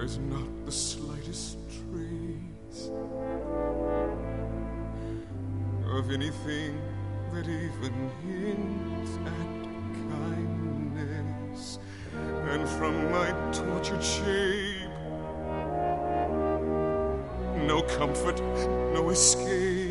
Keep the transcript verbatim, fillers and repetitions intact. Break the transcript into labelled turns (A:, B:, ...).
A: There's not the slightest trace of anything that even hints at kindness. And from my tortured shape, no comfort, no escape.